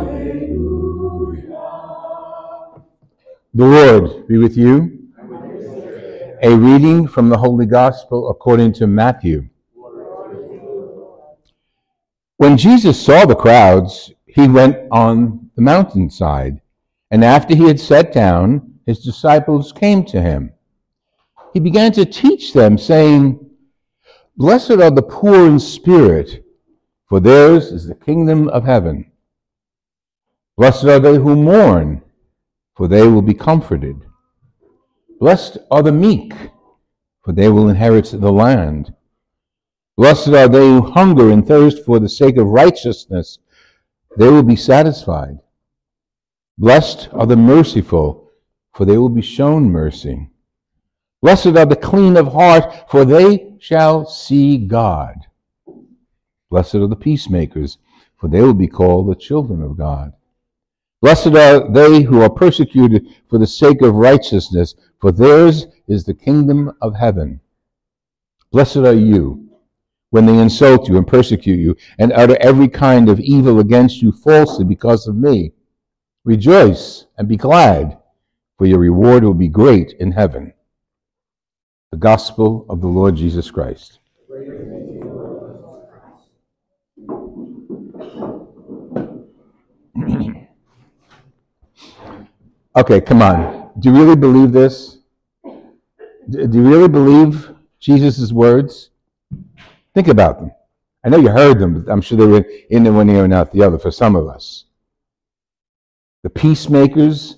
The Lord be with you. A reading from the Holy Gospel according to Matthew. When Jesus saw the crowds, he went on the mountainside, and after he had sat down, his disciples came to him. He began to teach them, saying, "Blessed are the poor in spirit, for theirs is the kingdom of heaven. Blessed are they who mourn, for they will be comforted. Blessed are the meek, for they will inherit the land. Blessed are they who hunger and thirst for the sake of righteousness, they will be satisfied. Blessed are the merciful, for they will be shown mercy. Blessed are the clean of heart, for they shall see God. Blessed are the peacemakers, for they will be called the children of God. Blessed are they who are persecuted for the sake of righteousness, for theirs is the kingdom of heaven. Blessed are you when they insult you and persecute you and utter every kind of evil against you falsely because of me. Rejoice and be glad, for your reward will be great in heaven." The Gospel of the Lord Jesus Christ. Okay, come on. Do you really believe this? Do you really believe Jesus' words? Think about them. I know you heard them, but I'm sure they were in one ear and out the other for some of us. The peacemakers,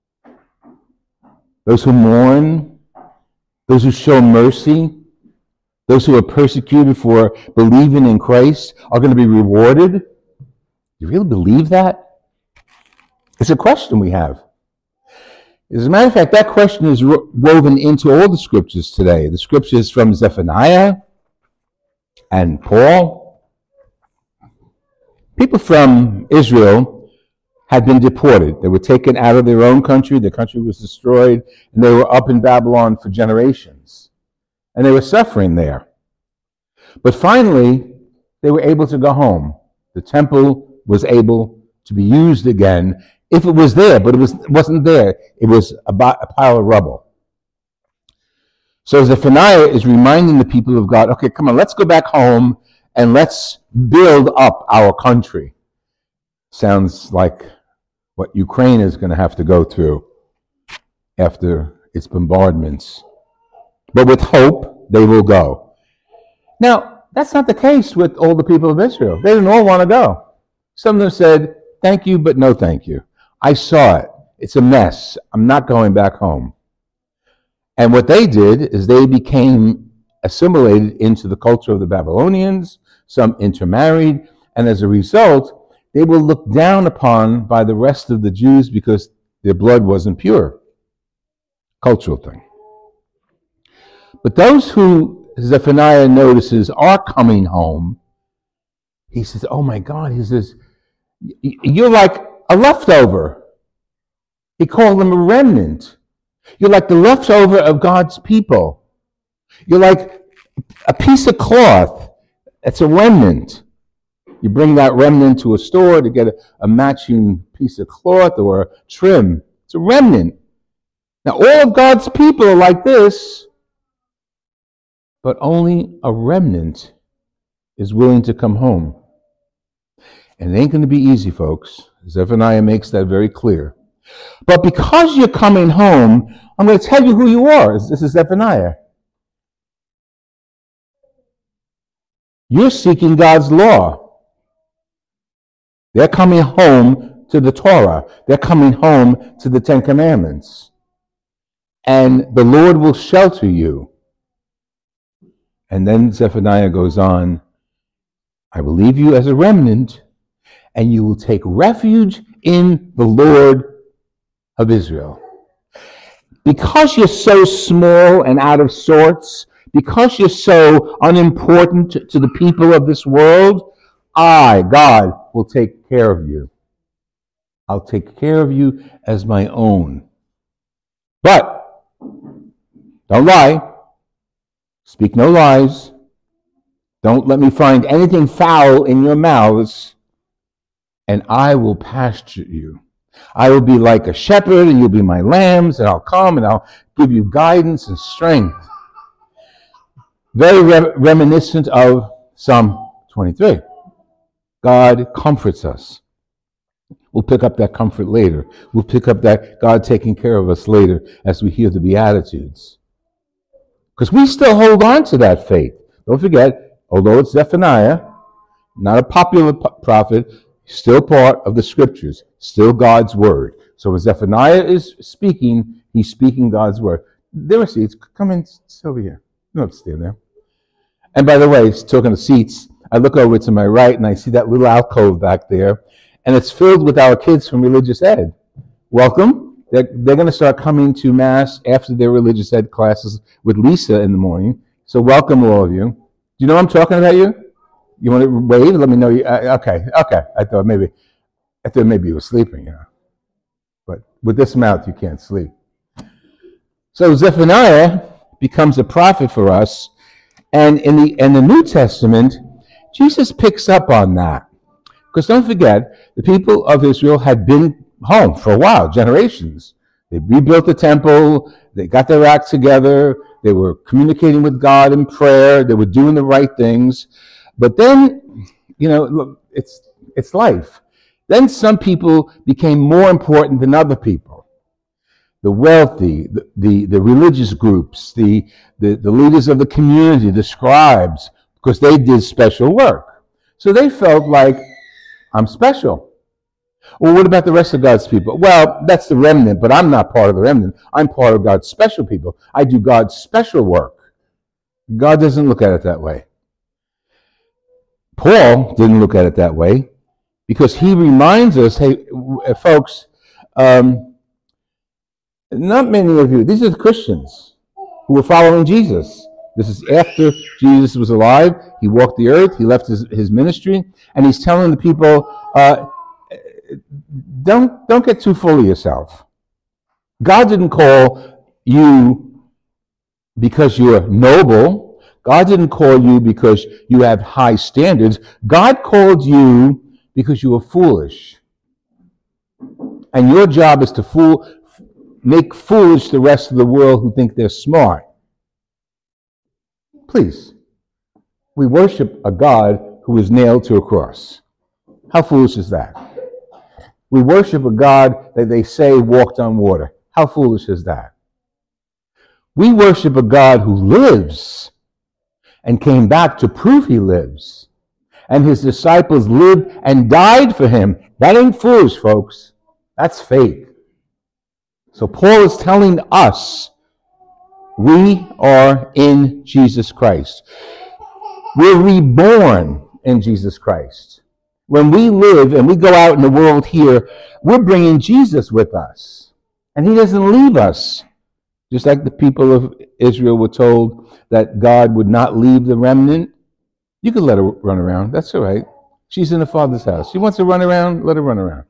those who mourn, those who show mercy, those who are persecuted for believing in Christ are going to be rewarded. Do you really believe that? It's a question we have. As a matter of fact, that question is woven into all the scriptures today. The scriptures from Zephaniah and Paul. People from Israel had been deported. They were taken out of their own country. Their country was destroyed, and they were up in Babylon for generations. And they were suffering there. But finally, they were able to go home. The temple was able to be used again, if it was there, but it wasn't there. It was a pile of rubble. So Zephaniah is reminding the people of God, okay, come on, let's go back home and let's build up our country. Sounds like what Ukraine is going to have to go through after its bombardments. But with hope, they will go. Now, that's not the case with all the people of Israel. They didn't all want to go. Some of them said, thank you, but no thank you. I saw it. It's a mess. I'm not going back home. And what they did is they became assimilated into the culture of the Babylonians. Some intermarried. And as a result, they were looked down upon by the rest of the Jews because their blood wasn't pure. Cultural thing. But those who Zephaniah notices are coming home, he says, oh my God, he says, you're like a leftover. He called them a remnant. You're like the leftover of God's people. You're like a piece of cloth. It's a remnant. You bring that remnant to a store to get a matching piece of cloth or a trim. It's a remnant. Now, all of God's people are like this, but only a remnant is willing to come home. And it ain't going to be easy, folks. Zephaniah makes that very clear. But because you're coming home, I'm going to tell you who you are. This is Zephaniah. You're seeking God's law. They're coming home to the Torah. They're coming home to the Ten Commandments. And the Lord will shelter you. And then Zephaniah goes on, I will leave you as a remnant, and you will take refuge in the Lord of Israel. Because you're so small and out of sorts, because you're so unimportant to the people of this world, I, God, will take care of you. I'll take care of you as my own. But, don't lie. Speak no lies. Don't let me find anything foul in your mouths. and I will pasture you. I will be like a shepherd, and you'll be my lambs, and I'll come and I'll give you guidance and strength. Very reminiscent of Psalm 23. God comforts us. We'll pick up that comfort later. We'll pick up that God taking care of us later as we hear the Beatitudes. Because we still hold on to that faith. Don't forget, although it's Zephaniah, not a popular prophet, still part of the scriptures, still God's word. So when Zephaniah is speaking, he's speaking God's word. There are seats. Come in, sit over here. You don't have to stand there. And by the way, talking of seats, I look over to my right and I see that little alcove back there, and it's filled with our kids from religious ed. Welcome. They're going to start coming to Mass after their religious ed classes with Lisa in the morning. So welcome all of you. Do you know I'm talking about you? You want to wave? Let me know. Okay. I thought maybe you were sleeping, But with this mouth, you can't sleep. So Zephaniah becomes a prophet for us, and in the New Testament, Jesus picks up on that. Because don't forget, the people of Israel had been home for a while, generations. They rebuilt the temple. They got their act together. They were communicating with God in prayer. They were doing the right things. But then, look, it's life. Then some people became more important than other people. The wealthy, the religious groups, the leaders of the community, the scribes, because they did special work. So they felt like, I'm special. Well, what about the rest of God's people? Well, that's the remnant, but I'm not part of the remnant. I'm part of God's special people. I do God's special work. God doesn't look at it that way. Paul didn't look at it that way because he reminds us, hey, folks, not many of you, these are the Christians who were following Jesus. This is after Jesus was alive. He walked the earth. He left his ministry. And he's telling the people, don't get too full of yourself. God didn't call you because you're noble. God didn't call you because you have high standards. God called you because you were foolish. And your job is to make foolish the rest of the world who think they're smart. Please, we worship a God who is nailed to a cross. How foolish is that? We worship a God that they say walked on water. How foolish is that? We worship a God who lives and came back to prove he lives. And his disciples lived and died for him. That ain't foolish, folks. That's faith. So Paul is telling us, we are in Jesus Christ. We're reborn in Jesus Christ. When we live and we go out in the world here, we're bringing Jesus with us. And he doesn't leave us. Just like the people of Israel were told that God would not leave the remnant. You could let her run around. That's all right. She's in the Father's house. She wants to run around, let her run around.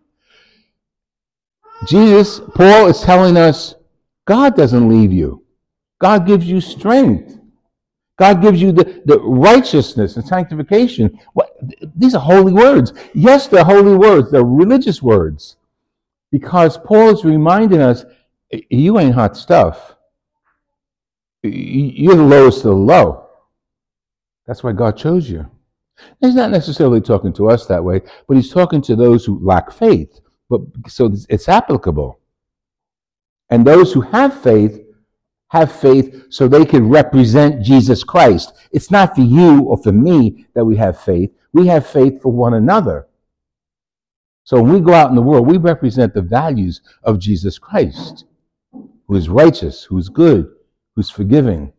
Paul is telling us, God doesn't leave you. God gives you strength. God gives you the righteousness and sanctification. These are holy words. Yes, they're holy words. They're religious words. Because Paul is reminding us, you ain't hot stuff. You're the lowest of the low. That's why God chose you. He's not necessarily talking to us that way, but he's talking to those who lack faith. So it's applicable. And those who have faith so they can represent Jesus Christ. It's not for you or for me that we have faith. We have faith for one another. So when we go out in the world, we represent the values of Jesus Christ, who is righteous, who is good, who's forgiving.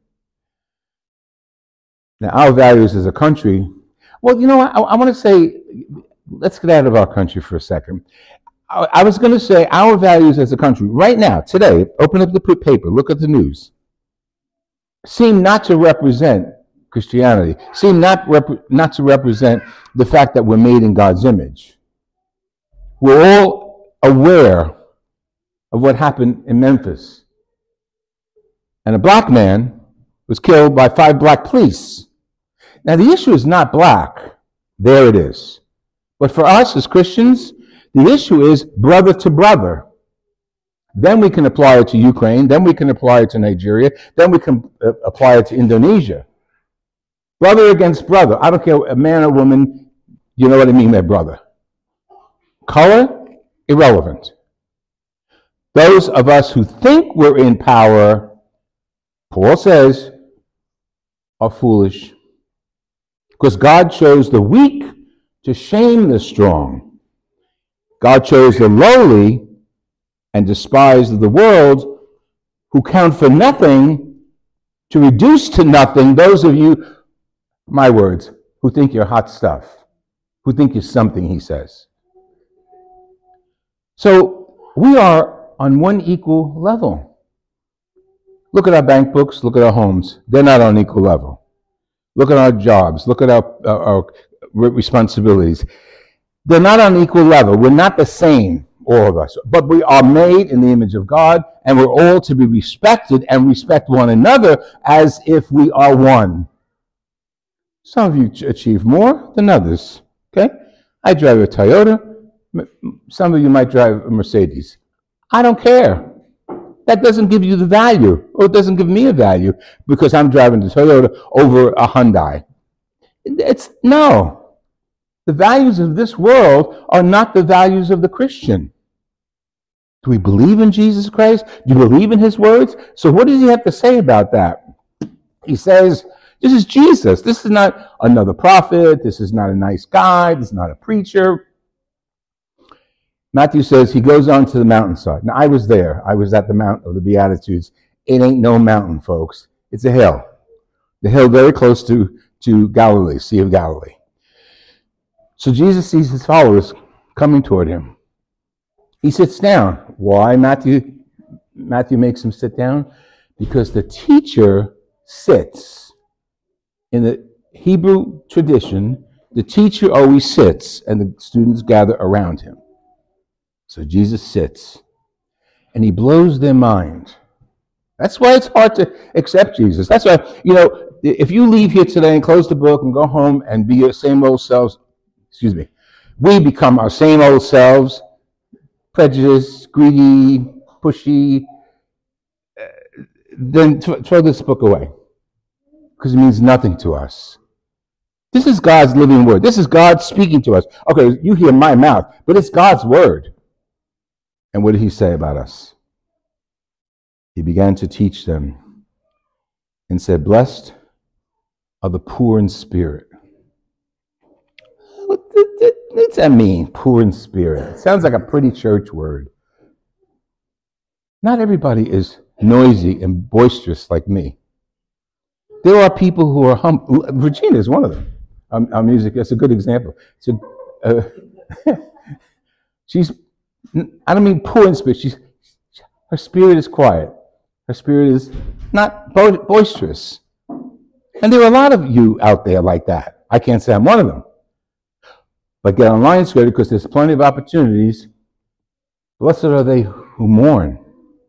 Now, our values as a country, well, I want to say, let's get out of our country for a second. I was going to say our values as a country, right now, today, open up the paper, look at the news, seem not to represent Christianity, seem not to represent the fact that we're made in God's image. We're all aware of what happened in Memphis. And a black man was killed by 5 black police. Now, the issue is not black. There it is. But for us as Christians, the issue is brother to brother. Then we can apply it to Ukraine. Then we can apply it to Nigeria. Then we can apply it to Indonesia. Brother against brother. I don't care, a man or woman, you know what I mean by brother. Color, irrelevant. Those of us who think we're in power, Paul says, are foolish. Because God chose the weak to shame the strong. God chose the lowly and despised the world, who count for nothing, to reduce to nothing those of you, my words, who think you're hot stuff, who think you're something, he says. So we are on one equal level. Look at our bank books, look at our homes. They're not on equal level. Look at our jobs, look at our responsibilities. They're not on equal level. We're not the same, all of us. But we are made in the image of God, and we're all to be respected and respect one another as if we are one. Some of you achieve more than others, okay? I drive a Toyota. Some of you might drive a Mercedes. I don't care. That doesn't give you the value, or it doesn't give me a value because I'm driving the Toyota over a Hyundai. No. The values of this world are not the values of the Christian. Do we believe in Jesus Christ? Do you believe in his words? So what does he have to say about that? He says, this is Jesus. This is not another prophet. This is not a nice guy. This is not a preacher. Matthew says he goes on to the mountainside. Now, I was there. I was at the Mount of the Beatitudes. It ain't no mountain, folks. It's a hill. The hill very close to Galilee, Sea of Galilee. So Jesus sees his followers coming toward him. He sits down. Why Matthew makes him sit down? Because the teacher sits. In the Hebrew tradition, the teacher always sits and the students gather around him. So Jesus sits and he blows their mind. That's why it's hard to accept Jesus. That's why, if you leave here today and close the book and go home and be your same old selves, we become our same old selves, prejudiced, greedy, pushy, then throw this book away because it means nothing to us. This is God's living word. This is God speaking to us. Okay, you hear my mouth, but it's God's word. And what did he say about us? He began to teach them and said, blessed are the poor in spirit. What does that mean, poor in spirit? It sounds like a pretty church word. Not everybody is noisy and boisterous like me. There are people who are humble. Regina is one of them. Our music, that's a good example. I don't mean poor in spirit. Her spirit is quiet. Her spirit is not boisterous. And there are a lot of you out there like that. I can't say I'm one of them. But get online scripture because there's plenty of opportunities. Blessed are they who mourn.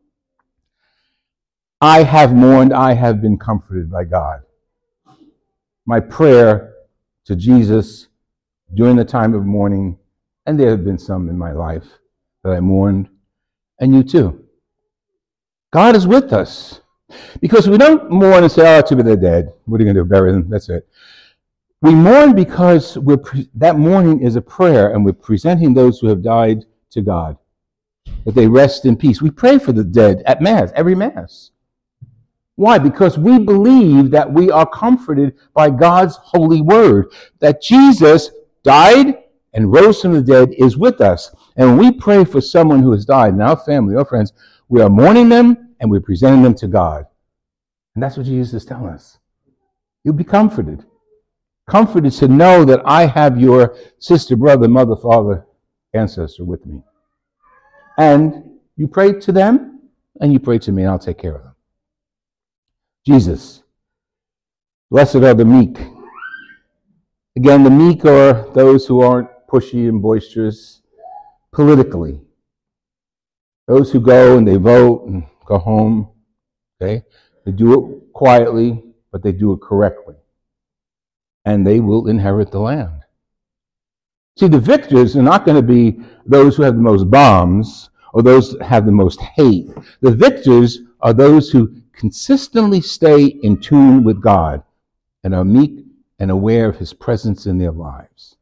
I have mourned, I have been comforted by God. My prayer to Jesus during the time of mourning, and there have been some in my life that I mourned, and you too. God is with us. Because we don't mourn and say, too bad they're dead. What are you going to do? Bury them? That's it. We mourn because that mourning is a prayer, and we're presenting those who have died to God, that they rest in peace. We pray for the dead at Mass, every Mass. Why? Because we believe that we are comforted by God's holy word, that Jesus died and rose from the dead is with us. And when we pray for someone who has died in our family or friends, we are mourning them and we're presenting them to God. And that's what Jesus is telling us. You'll be comforted. Comforted to know that I have your sister, brother, mother, father, ancestor with me. And you pray to them and you pray to me and I'll take care of them. Jesus, blessed are the meek. Again, the meek are those who aren't pushy and boisterous politically. Those who go and they vote and go home, okay? They do it quietly, but they do it correctly. And they will inherit the land. See, the victors are not going to be those who have the most bombs or those that have the most hate. The victors are those who consistently stay in tune with God and are meek and aware of his presence in their lives.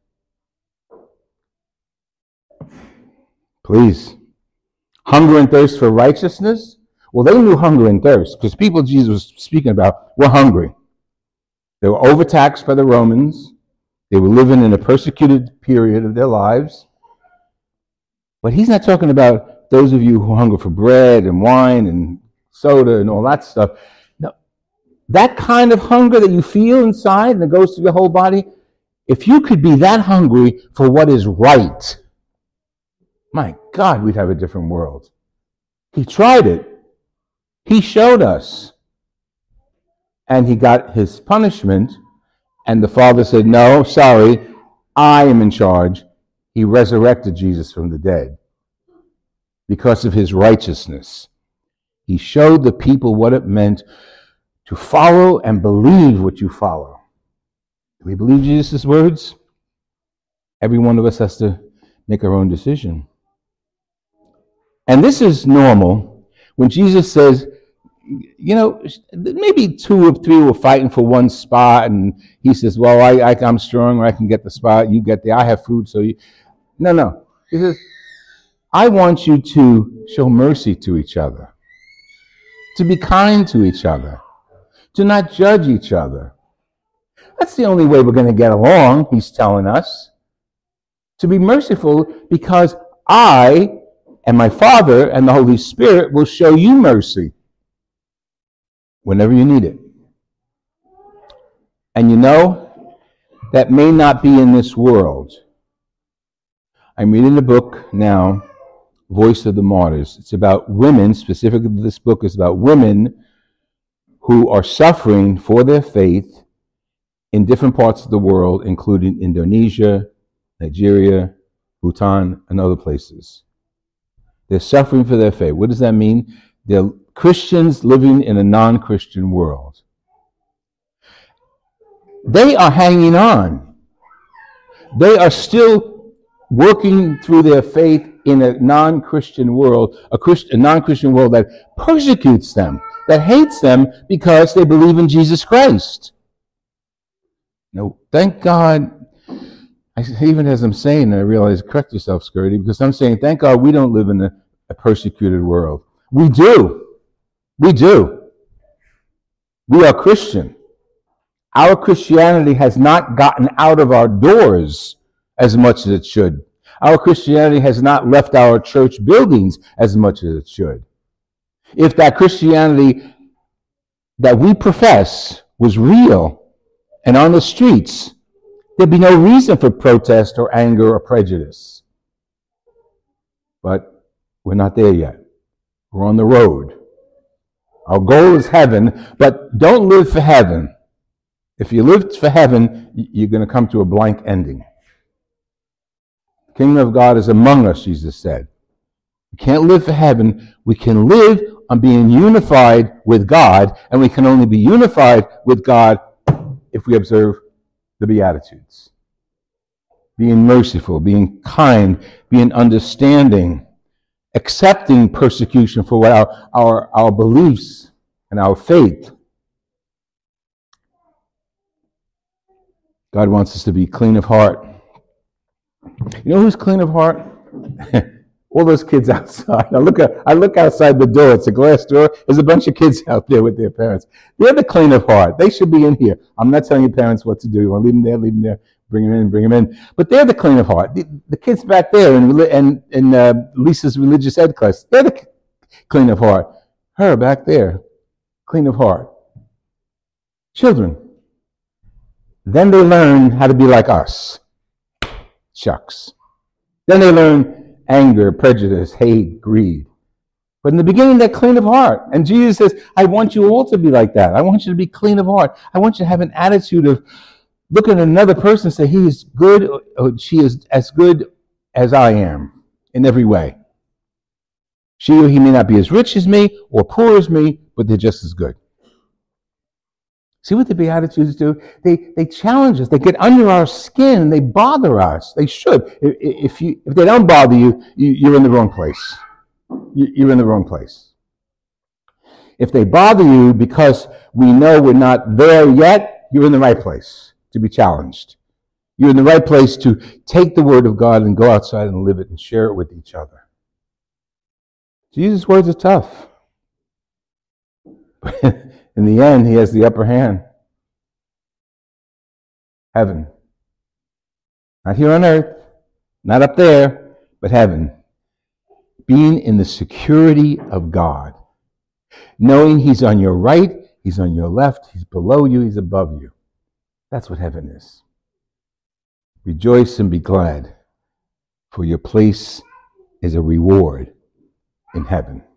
Please. Hunger and thirst for righteousness? Well, they knew hunger and thirst because people Jesus was speaking about were hungry. They were overtaxed by the Romans. They were living in a persecuted period of their lives. But he's not talking about those of you who hunger for bread and wine and soda and all that stuff. No, that kind of hunger that you feel inside and it goes through your whole body, if you could be that hungry for what is right, my God, we'd have a different world. He tried it. He showed us. And he got his punishment. And the Father said, no, sorry, I am in charge. He resurrected Jesus from the dead because of his righteousness. He showed the people what it meant to follow and believe what you follow. Do we believe Jesus' words? Every one of us has to make our own decision. And this is normal when Jesus says, you know, maybe 2 or 3 were fighting for one spot, and he says, well, I'm strong, or I can get the spot, you get there, I have food, so you... No. He says, I want you to show mercy to each other, to be kind to each other, to not judge each other. That's the only way we're going to get along, he's telling us. To be merciful because I and my Father and the Holy Spirit will show you mercy whenever you need it. And you know, that may not be in this world. I'm reading a book now, Voice of the Martyrs. It's about women, specifically this book is about women who are suffering for their faith in different parts of the world, including Indonesia, Nigeria, Bhutan, and other places. They're suffering for their faith. What does that mean? They're Christians living in a non-Christian world. They are hanging on. They are still working through their faith in a non-Christian world, a non-Christian world that persecutes them, that hates them because they believe in Jesus Christ. No, thank God. Even as I'm saying, I realize, correct yourself, Skirty, because I'm saying, thank God we don't live in a persecuted world. We do. We do. We are Christian. Our Christianity has not gotten out of our doors as much as it should. Our Christianity has not left our church buildings as much as it should. If that Christianity that we profess was real and on the streets, there'd be no reason for protest or anger or prejudice. But we're not there yet. We're on the road. Our goal is heaven, but don't live for heaven. If you live for heaven, you're going to come to a blank ending. The kingdom of God is among us, Jesus said. We can't live for heaven. We can live on being unified with God, and we can only be unified with God if we observe the Beatitudes. Being merciful, being kind, being understanding, accepting persecution for what our beliefs and our faith. God wants us to be clean of heart. You know who's clean of heart? All those kids outside. I look outside the door. It's a glass door. There's a bunch of kids out there with their parents. They're the clean of heart. They should be in here. I'm not telling your parents what to do. You want to leave them there, leave them there. Bring them in. But they're the clean of heart. The kids back there in Lisa's religious ed class, they're the clean of heart. Her back there, clean of heart. Children. Then they learn how to be like us. Shucks. Then they learn anger, prejudice, hate, greed. But in the beginning, they're clean of heart. And Jesus says, I want you all to be like that. I want you to be clean of heart. I want you to have an attitude of looking at another person and say, he is good, or she is as good as I am in every way. She or he may not be as rich as me or poor as me, but they're just as good. See what the Beatitudes do? They challenge us. They get under our skin. They bother us. They should. If they don't bother you, you're in the wrong place. You're in the wrong place. If they bother you because we know we're not there yet, you're in the right place to be challenged. You're in the right place to take the Word of God and go outside and live it and share it with each other. Jesus' words are tough. But in the end, he has the upper hand. Heaven. Not here on earth, not up there, but heaven. Being in the security of God. Knowing he's on your right, he's on your left, he's below you, he's above you. That's what heaven is. Rejoice and be glad, for your place is a reward in heaven.